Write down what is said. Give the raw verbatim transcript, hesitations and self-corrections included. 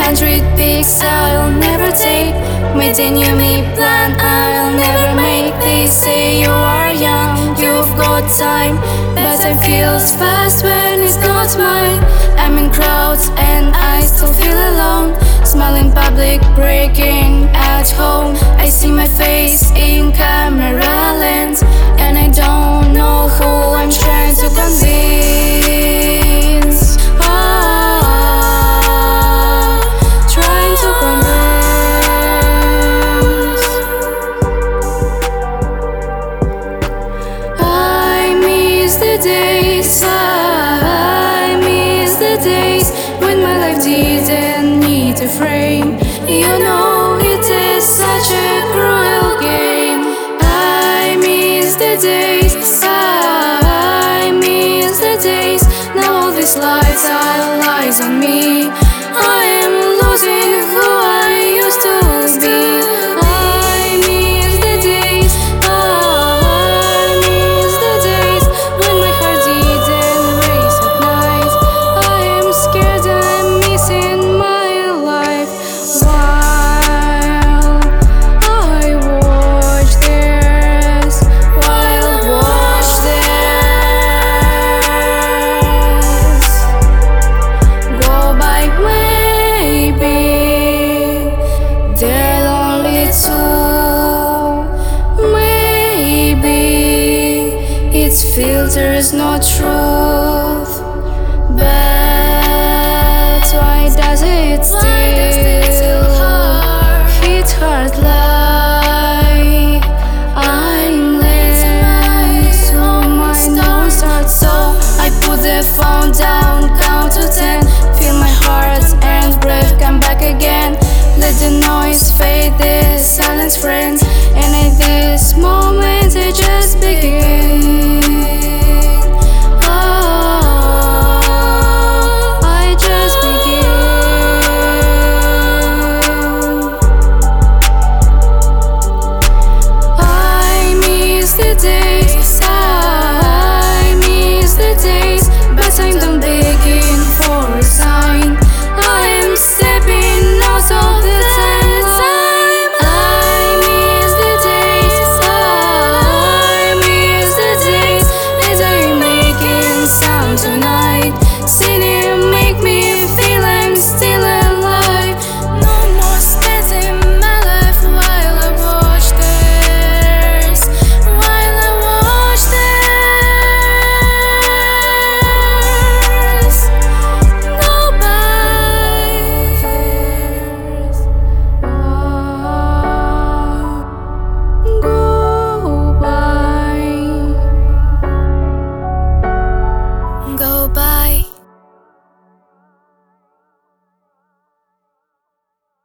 hundred pics I'll never take. Made a new me plan I'll never make. They say you are young, you've got time, but time feels fast when it's not mine. I'm in crowds and I still feel alone. Smile in public, breaking at home. I see my face in camera lens, and I don't know who I'm trying to convince. Ah, trying to convince. I miss the days, I miss the days when my life didn't need a frame. You know it is such a cruel game. I miss the days, I miss the days. Now all these lights are lies on me. I am losing who I used to be. I miss the days, I miss the days when my heart didn't race at night. I am scared I'm missing my life while I watch this, while watch this go by. Maybe they're only two, maybe its filters, not truth. But why does it still hit hard like I'm late? So my don't start, so I put the phone down, count to ten, feel my heart and breath come back again. Let the noise fade, the silence friends, and at this moment I just begin.